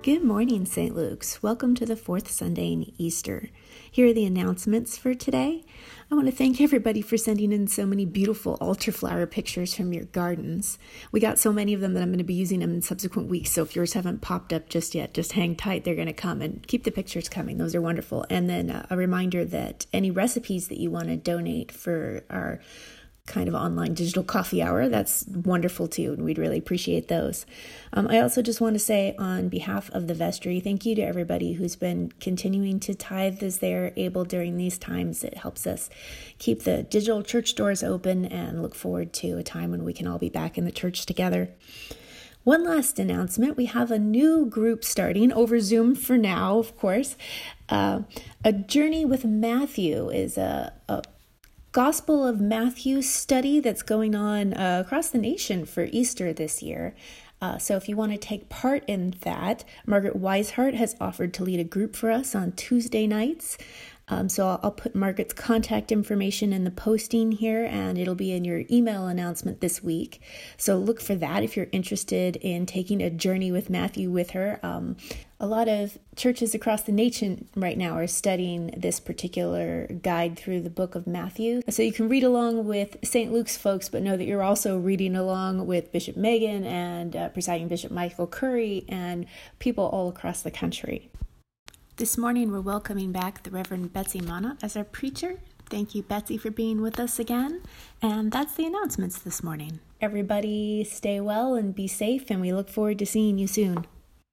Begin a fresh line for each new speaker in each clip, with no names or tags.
Good morning, St. Luke's. Welcome to the fourth Sunday in Easter. Here are the announcements for today. I want to thank everybody for sending in so many beautiful altar flower pictures from your gardens. We got so many of them that I'm going to be using them in subsequent weeks, so if yours haven't popped up just yet, just hang tight. They're going to come, and keep the pictures coming. Those are wonderful. And then a reminder that any recipes that you want to donate for our kind of online digital coffee hour, that's wonderful too, and we'd really appreciate those. I also just want to say on behalf of the vestry, thank you to everybody who's been continuing to tithe as they're able during these times. It helps us keep the digital church doors open and look forward to a time when we can all be back in the church together. One last announcement, we have a new group starting over Zoom for now, of course. A Journey with Matthew is a Gospel of Matthew study that's going on across the nation for Easter this year. So if you want to take part in that, Margaret Weishart has offered to lead a group for us on Tuesday nights. So I'll put Margaret's contact information in the posting here, and it'll be in your email announcement this week. So look for that if you're interested in taking a journey with Matthew with her. A lot of churches across the nation right now are studying this particular guide through the book of Matthew. So you can read along with St. Luke's folks, but know that you're also reading along with Bishop Megan and Presiding Bishop Michael Curry and people all across the country. This morning, we're welcoming back the Reverend Betsy Mana as our preacher. Thank you, Betsy, for being with us again. And that's the announcements this morning. Everybody stay well and be safe, and we look forward to seeing you soon.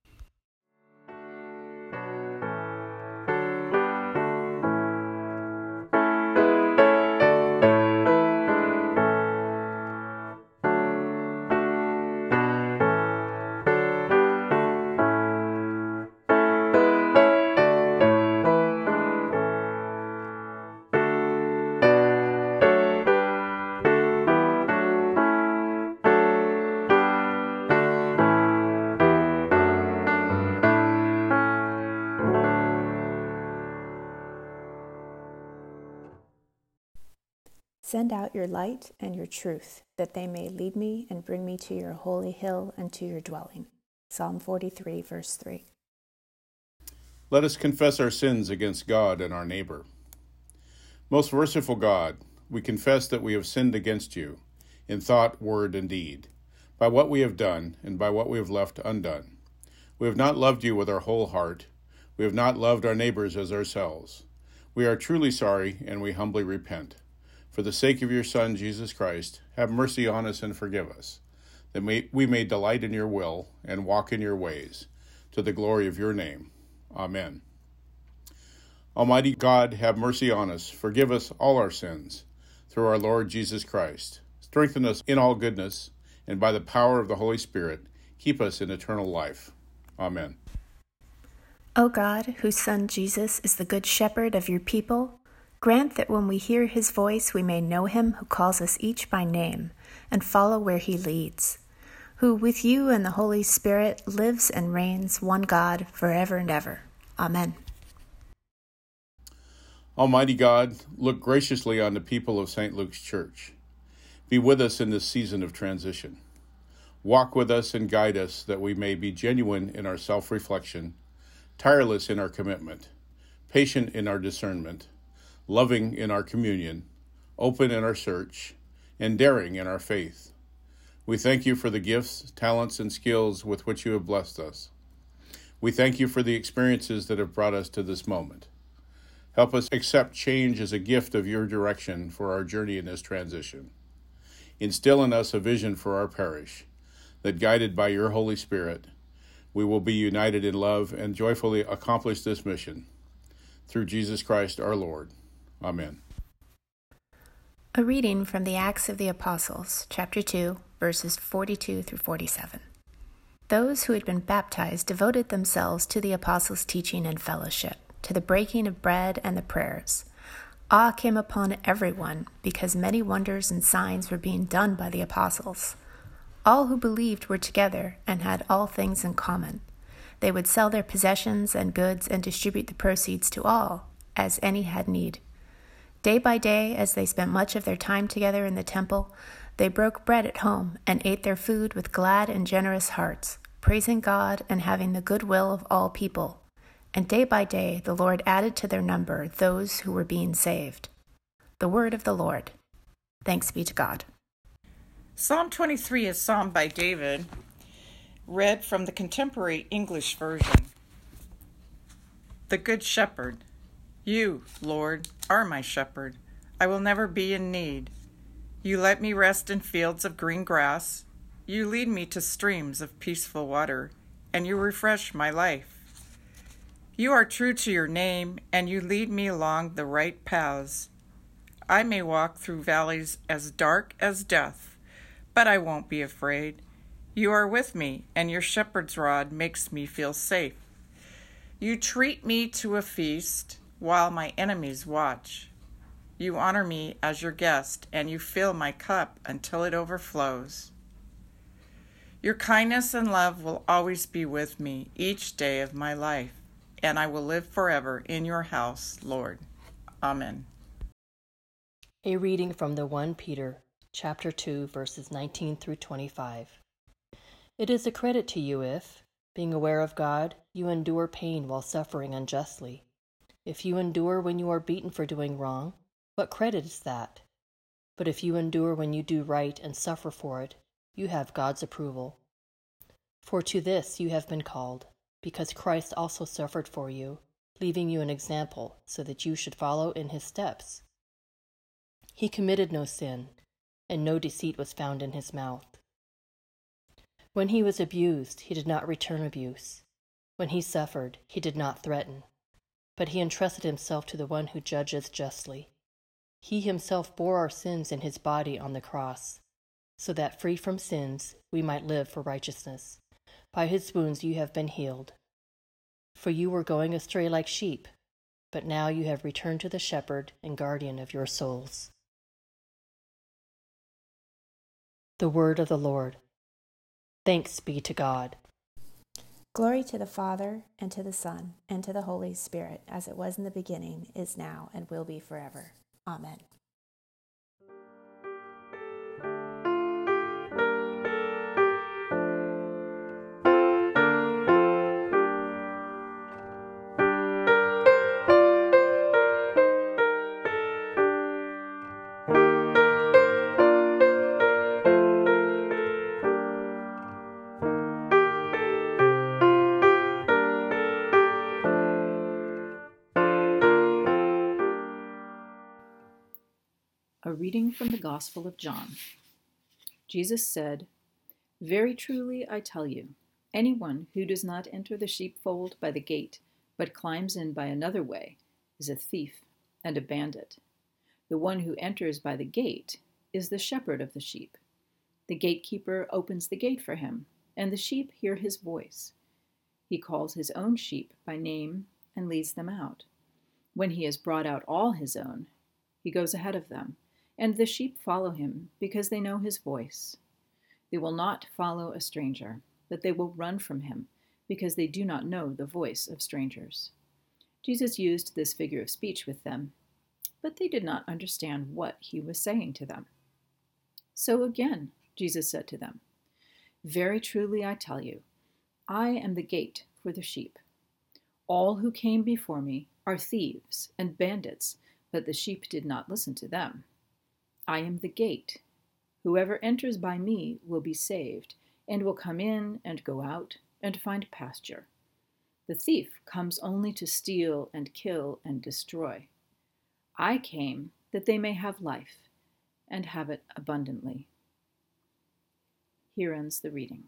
Send out your light and your truth, that they may lead me and bring me to your holy hill and to your dwelling. Psalm 43, verse 3.
Let us confess our sins against God and our neighbor. Most merciful God, we confess that we have sinned against you in thought, word, and deed, by what we have done and by what we have left undone. We have not loved you with our whole heart. We have not loved our neighbors as ourselves. We are truly sorry, and we humbly repent. For the sake of your Son, Jesus Christ, have mercy on us and forgive us, that we may delight in your will and walk in your ways, to the glory of your name. Amen. Almighty God, have mercy on us, forgive us all our sins, through our Lord Jesus Christ. Strengthen us in all goodness, and by the power of the Holy Spirit, keep us in eternal life. Amen.
O God, whose Son Jesus is the good shepherd of your people, grant that when we hear his voice, we may know him who calls us each by name and follow where he leads, who with you and the Holy Spirit lives and reigns, one God, forever and ever. Amen.
Almighty God, look graciously on the people of St. Luke's Church. Be with us in this season of transition. Walk with us and guide us that we may be genuine in our self-reflection, tireless in our commitment, patient in our discernment, loving in our communion, open in our search, and daring in our faith. We thank you for the gifts, talents, and skills with which you have blessed us. We thank you for the experiences that have brought us to this moment. Help us accept change as a gift of your direction for our journey in this transition. Instill in us a vision for our parish, that guided by your Holy Spirit, we will be united in love and joyfully accomplish this mission. Through Jesus Christ our Lord. Amen.
A reading from the Acts of the Apostles, chapter 2, verses 42 through 47. Those who had been baptized devoted themselves to the apostles' teaching and fellowship, to the breaking of bread and the prayers. Awe came upon everyone, because many wonders and signs were being done by the apostles. All who believed were together and had all things in common. They would sell their possessions and goods and distribute the proceeds to all, as any had need. Day by day, as they spent much of their time together in the temple, they broke bread at home and ate their food with glad and generous hearts, praising God and having the goodwill of all people. And day by day the Lord added to their number those who were being saved. The word of the Lord. Thanks be to God.
Psalm 23 is Psalm by David, read from the Contemporary English Version. The Good Shepherd. You, Lord, are my shepherd. I will never be in need. You let me rest in fields of green grass. You lead me to streams of peaceful water, and you refresh my life. You are true to your name, and you lead me along the right paths. I may walk through valleys as dark as death, but I won't be afraid. You are with me, and your shepherd's rod makes me feel safe. You treat me to a feast while my enemies watch. You honor me as your guest, and you fill my cup until it overflows. Your kindness and love will always be with me each day of my life, and I will live forever in your house, Lord. Amen.
A reading from the 1 Peter, chapter 2, verses 19 through 25. It is a credit to you if, being aware of God, you endure pain while suffering unjustly. If you endure when you are beaten for doing wrong, what credit is that? But if you endure when you do right and suffer for it, you have God's approval. For to this you have been called, because Christ also suffered for you, leaving you an example so that you should follow in his steps. He committed no sin, and no deceit was found in his mouth. When he was abused, he did not return abuse. When he suffered, he did not threaten, but he entrusted himself to the one who judges justly. He himself bore our sins in his body on the cross, so that free from sins we might live for righteousness. By his wounds you have been healed. For you were going astray like sheep, but now you have returned to the shepherd and guardian of your souls. The word of the Lord. Thanks be to God.
Glory to the Father, and to the Son, and to the Holy Spirit, as it was in the beginning, is now, and will be forever. Amen.
A reading from the Gospel of John. Jesus said, "Very truly I tell you, anyone who does not enter the sheepfold by the gate, but climbs in by another way, is a thief and a bandit. The one who enters by the gate is the shepherd of the sheep. The gatekeeper opens the gate for him, and the sheep hear his voice. He calls his own sheep by name and leads them out. When he has brought out all his own, he goes ahead of them, and the sheep follow him because they know his voice. They will not follow a stranger, but they will run from him because they do not know the voice of strangers." Jesus used this figure of speech with them, but they did not understand what he was saying to them. So again, Jesus said to them, "Very truly I tell you, I am the gate for the sheep. All who came before me are thieves and bandits, but the sheep did not listen to them. I am the gate. Whoever enters by me will be saved, and will come in and go out and find pasture. The thief comes only to steal and kill and destroy. I came that they may have life, and have it abundantly." Here ends the reading.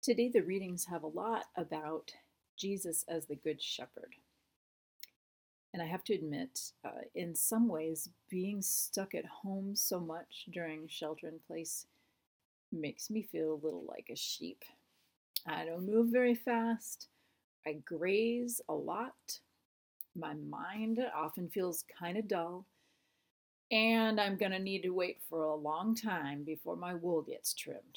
Today, the readings have a lot about Jesus as the Good Shepherd. And I have to admit, in some ways, being stuck at home so much during shelter in place makes me feel a little like a sheep. I don't move very fast. I graze a lot. My mind often feels kind of dull. And I'm going to need to wait for a long time before my wool gets trimmed.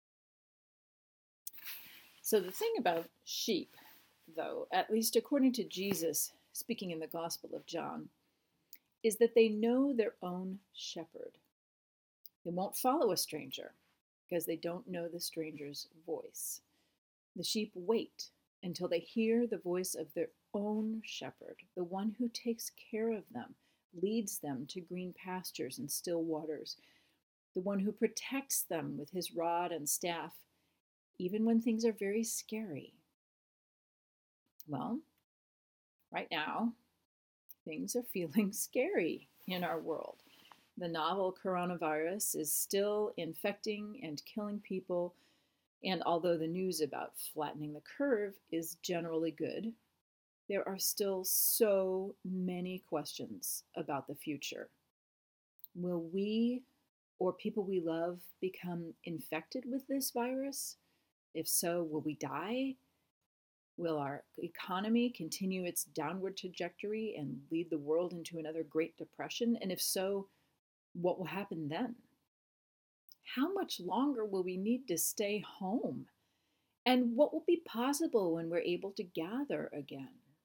So the thing about sheep, though, at least according to Jesus, speaking in the Gospel of John, is that they know their own shepherd. They won't follow a stranger because they don't know the stranger's voice. The sheep wait until they hear the voice of their own shepherd, the one who takes care of them, leads them to green pastures and still waters, the one who protects them with his rod and staff, even when things are very scary. Well, right now, things are feeling scary in our world. The novel coronavirus is still infecting and killing people, and although the news about flattening the curve is generally good, there are still so many questions about the future. Will we or people we love become infected with this virus? If so, will we die? Will our economy continue its downward trajectory and lead the world into another Great Depression? And if so, what will happen then? How much longer will we need to stay home? And what will be possible when we're able to gather again?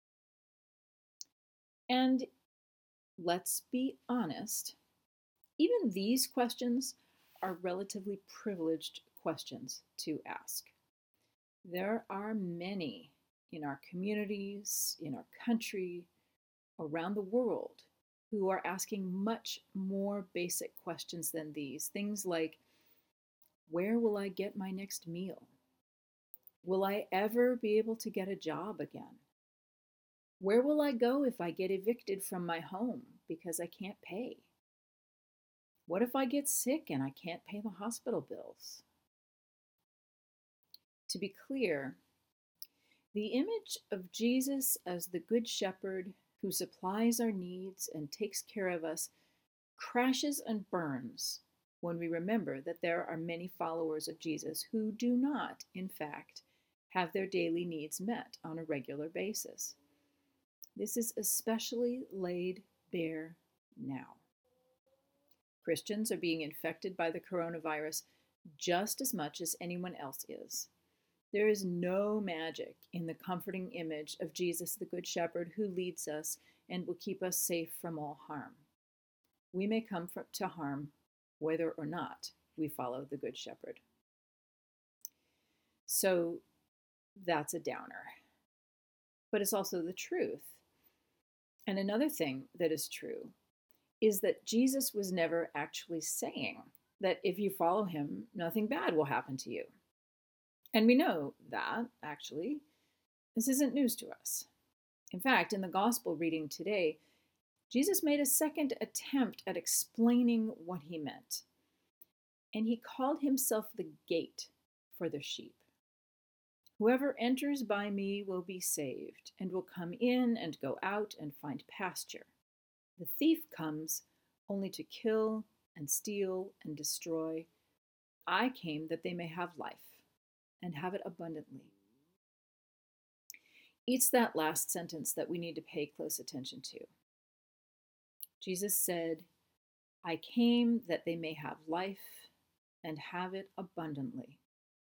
And let's be honest, even these questions are relatively privileged questions to ask. There are many in our communities, in our country, around the world, who are asking much more basic questions than these. Things like, where will I get my next meal? Will I ever be able to get a job again? Where will I go if I get evicted from my home because I can't pay? What if I get sick and I can't pay the hospital bills? To be clear, the image of Jesus as the Good Shepherd who supplies our needs and takes care of us crashes and burns when we remember that there are many followers of Jesus who do not, in fact, have their daily needs met on a regular basis. This is especially laid bare now. Christians are being infected by the coronavirus just as much as anyone else is. There is no magic in the comforting image of Jesus, the Good Shepherd, who leads us and will keep us safe from all harm. We may come to harm whether or not we follow the Good Shepherd. So that's a downer. But it's also the truth. And another thing that is true is that Jesus was never actually saying that if you follow him, nothing bad will happen to you. And we know that, actually, this isn't news to us. In fact, in the gospel reading today, Jesus made a second attempt at explaining what he meant. And he called himself the gate for the sheep. Whoever enters by me will be saved, and will come in and go out and find pasture. The thief comes only to kill and steal and destroy. I came that they may have life, and have it abundantly. It's that last sentence that we need to pay close attention to. Jesus said, I came that they may have life and have it abundantly.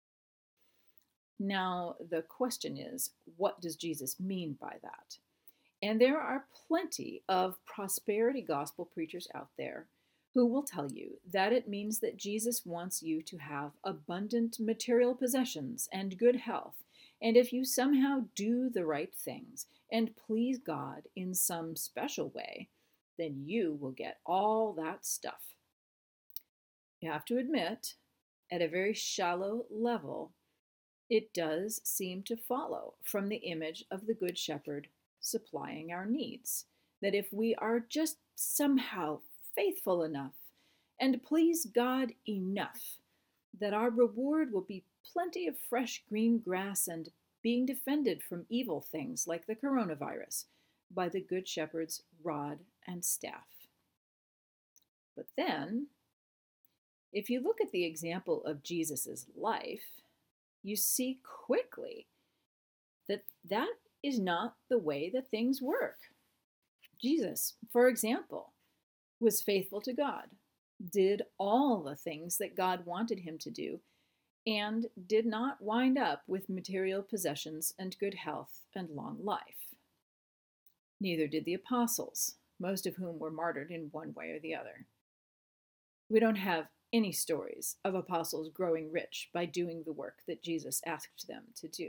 Now, the question is, what does Jesus mean by that? And there are plenty of prosperity gospel preachers out there who will tell you that it means that Jesus wants you to have abundant material possessions and good health. And if you somehow do the right things and please God in some special way, then you will get all that stuff. You have to admit, at a very shallow level, it does seem to follow from the image of the Good Shepherd supplying our needs, that if we are just somehow faithful enough and please God enough, that our reward will be plenty of fresh green grass and being defended from evil things like the coronavirus by the Good Shepherd's rod and staff. But then, if you look at the example of Jesus' life, you see quickly that that is not the way that things work. Jesus, for example, was faithful to God, did all the things that God wanted him to do, and did not wind up with material possessions and good health and long life. Neither did the apostles, most of whom were martyred in one way or the other. We don't have any stories of apostles growing rich by doing the work that Jesus asked them to do.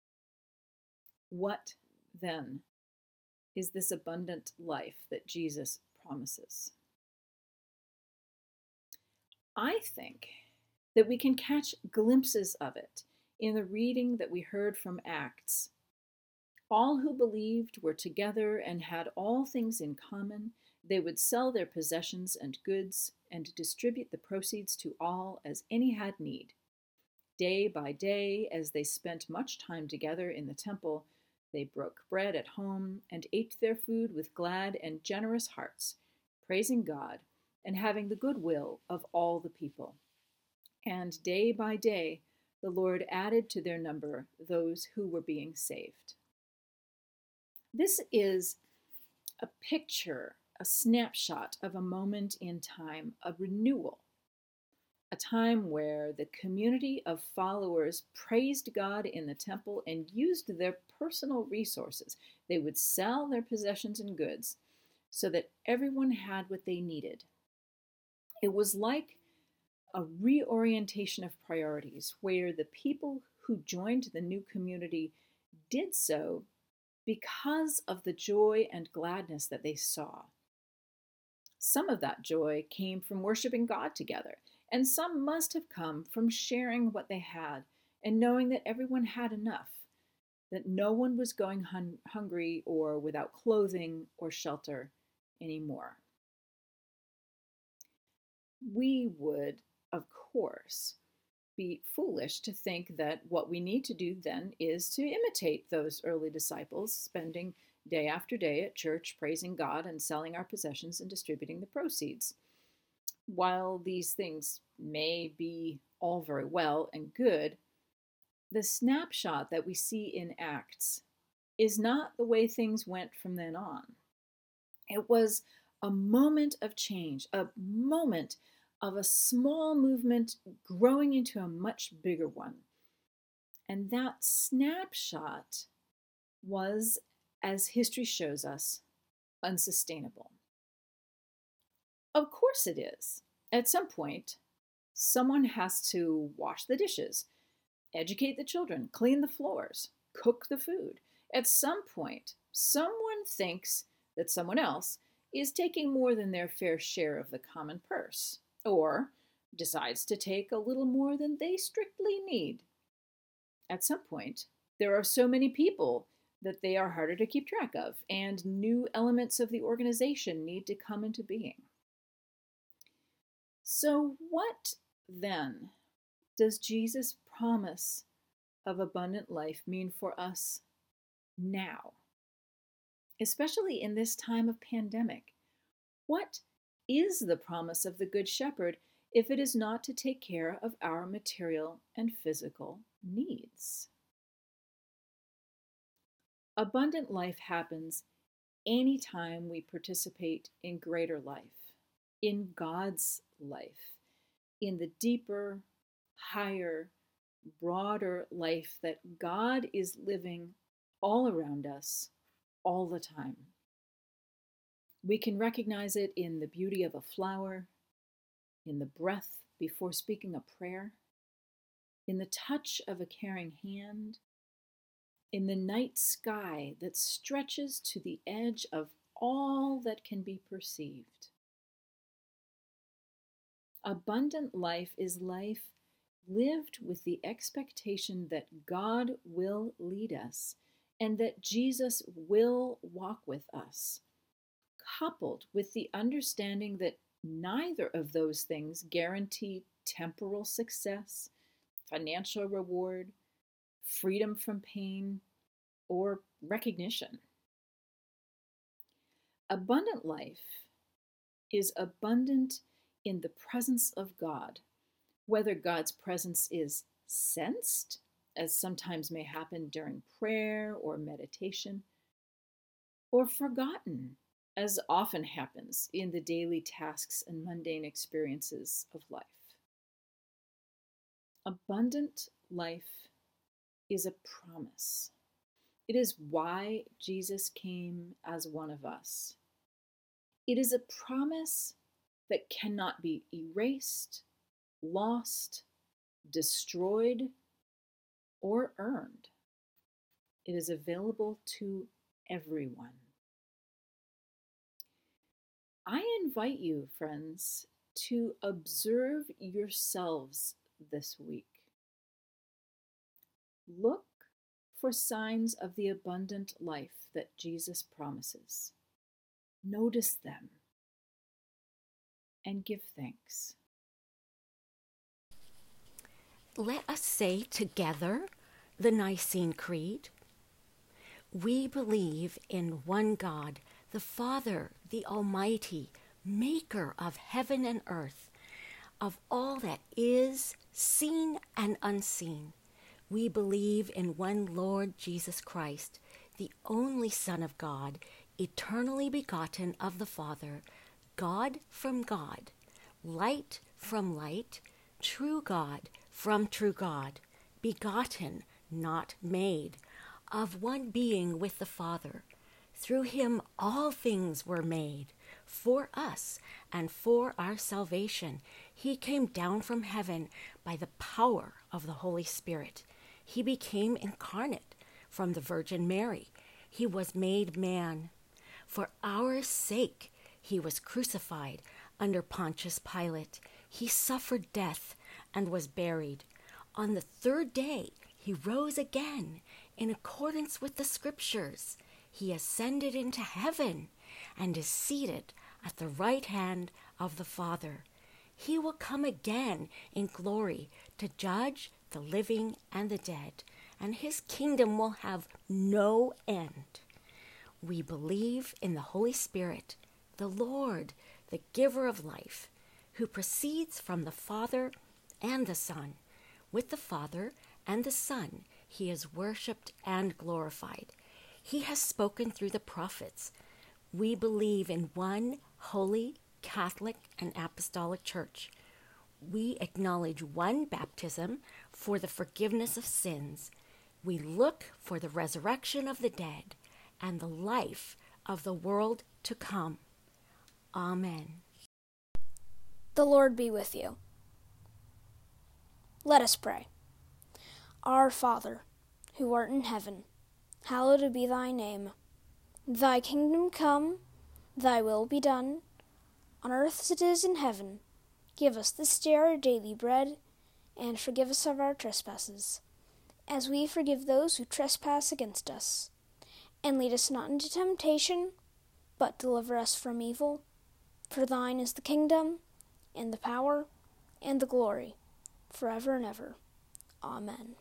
What, then, is this abundant life that Jesus promises? I think that we can catch glimpses of it in the reading that we heard from Acts. All who believed were together and had all things in common. They would sell their possessions and goods and distribute the proceeds to all as any had need. Day by day, as they spent much time together in the temple, they broke bread at home and ate their food with glad and generous hearts, praising God and having the good will of all the people. And day by day, the Lord added to their number those who were being saved. This is a picture, a snapshot of a moment in time, a renewal, a time where the community of followers praised God in the temple and used their personal resources. They would sell their possessions and goods so that everyone had what they needed. It was like a reorientation of priorities where the people who joined the new community did so because of the joy and gladness that they saw. Some of that joy came from worshiping God together, and some must have come from sharing what they had and knowing that everyone had enough, that no one was going hungry or without clothing or shelter anymore. We would, of course, be foolish to think that what we need to do then is to imitate those early disciples, spending day after day at church praising God and selling our possessions and distributing the proceeds. While these things may be all very well and good, the snapshot that we see in Acts is not the way things went from then on. It was a moment of change, a moment of a small movement growing into a much bigger one. And that snapshot was, as history shows us, unsustainable. Of course it is. At some point, someone has to wash the dishes, educate the children, clean the floors, cook the food. At some point, someone thinks that someone else is taking more than their fair share of the common purse, or decides to take a little more than they strictly need. At some point, there are so many people that they are harder to keep track of, and new elements of the organization need to come into being. So what, then, does Jesus' promise of abundant life mean for us now? Especially in this time of pandemic. What is the promise of the Good Shepherd if it is not to take care of our material and physical needs? Abundant life happens anytime we participate in greater life, in God's life, in the deeper, higher, broader life that God is living all around us all the time. We can recognize it in the beauty of a flower, in the breath before speaking a prayer, in the touch of a caring hand, in the night sky that stretches to the edge of all that can be perceived. Abundant life is life lived with the expectation that God will lead us and that Jesus will walk with us, coupled with the understanding that neither of those things guarantee temporal success, financial reward, freedom from pain, or recognition. Abundant life is abundant in the presence of God, whether God's presence is sensed, as sometimes may happen during prayer or meditation, or forgotten, as often happens in the daily tasks and mundane experiences of life. Abundant life is a promise. It is why Jesus came as one of us. It is a promise that cannot be erased, lost, destroyed, or earned. It is available to everyone. I invite you, friends, to observe yourselves this week. Look for signs of the abundant life that Jesus promises. Notice them and give thanks.
Let us say together the Nicene Creed. We believe in one God, the Father, the Almighty, maker of heaven and earth, of all that is seen and unseen. We believe in one Lord Jesus Christ, the only Son of God, eternally begotten of the Father, God from God, light from light, true God from true God, begotten, not made, of one being with the Father. Through him all things were made. For us and for our salvation, he came down from heaven by the power of the Holy Spirit. He became incarnate from the Virgin Mary. He was made man. For our sake, he was crucified under Pontius Pilate. He suffered death and was buried. On the third day, he rose again in accordance with the Scriptures. He ascended into heaven and is seated at the right hand of the Father. He will come again in glory to judge the living and the dead, and his kingdom will have no end. We believe in the Holy Spirit, the Lord, the giver of life, who proceeds from the Father and the Son. With the Father and the Son, he is worshipped and glorified. He has spoken through the prophets. We believe in one holy, Catholic, and Apostolic Church. We acknowledge one baptism for the forgiveness of sins. We look for the resurrection of the dead and the life of the world to come. Amen.
The Lord be with you. Let us pray. Our Father, who art in heaven, hallowed be thy name. Thy kingdom come, thy will be done, on earth as it is in heaven. Give us this day our daily bread, and forgive us of our trespasses, as we forgive those who trespass against us. And lead us not into temptation, but deliver us from evil. For thine is the kingdom, and the power, and the glory, forever and ever. Amen.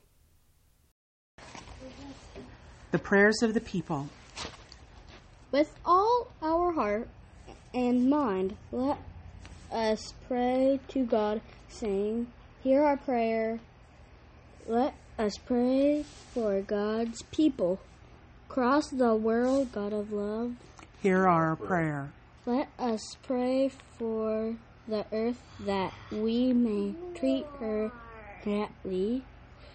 The prayers of the people.
With all our heart and mind, let us pray to God, saying, Hear our prayer. Let us pray for God's people. Across the world, God of love.
Hear our prayer.
Let us pray for the earth, that we may treat her rightly.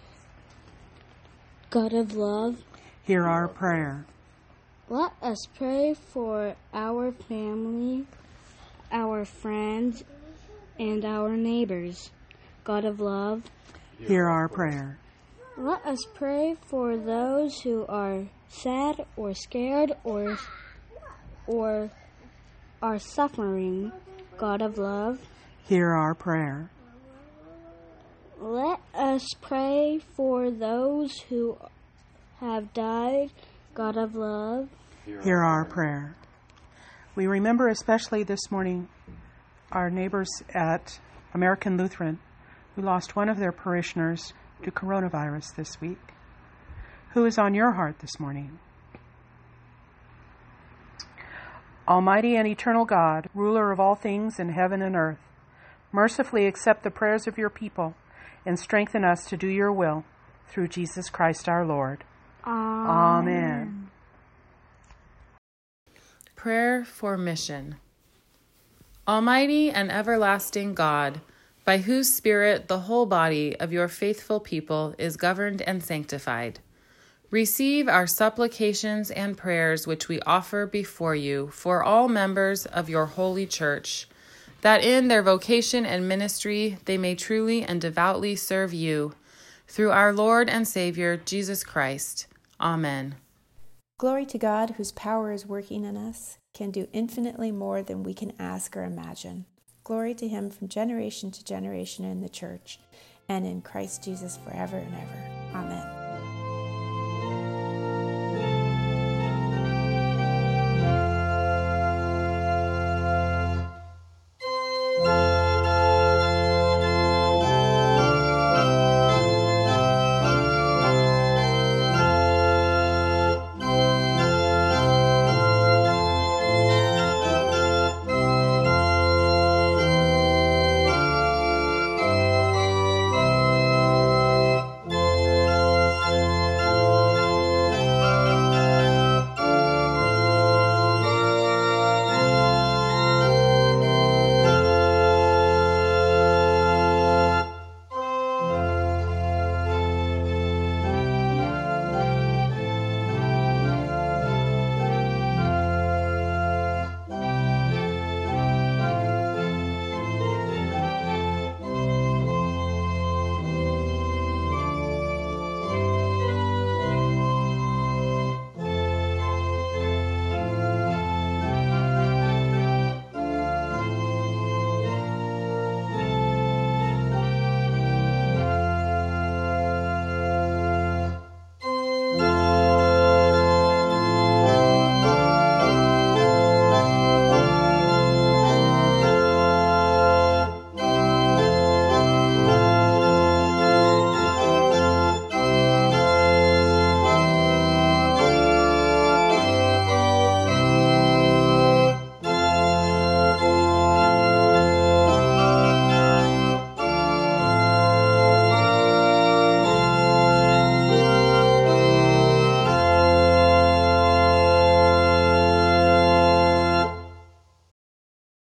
God of love.
Hear our prayer.
Let us pray for our family, our friends, and our neighbors. God of love.
Hear our prayer.
Let us pray for those who are sad or scared or are suffering. God of love.
Hear our prayer.
Let us pray for those who have died. God of love.
Hear our prayer. We remember especially this morning our neighbors at American Lutheran who lost one of their parishioners to coronavirus this week? Who is on your heart this morning? Almighty and eternal God, ruler of all things in heaven and earth, mercifully accept the prayers of your people and strengthen us to do your will through Jesus Christ our Lord. Amen.
Prayer for mission. Almighty and everlasting God, by whose Spirit the whole body of your faithful people is governed and sanctified, receive our supplications and prayers which we offer before you for all members of your holy church, that in their vocation and ministry they may truly and devoutly serve you, through our Lord and Savior, Jesus Christ. Amen.
Glory to God, whose power is working in us, can do infinitely more than we can ask or imagine. Glory to him from generation to generation in the church, and in Christ Jesus forever and ever. Amen.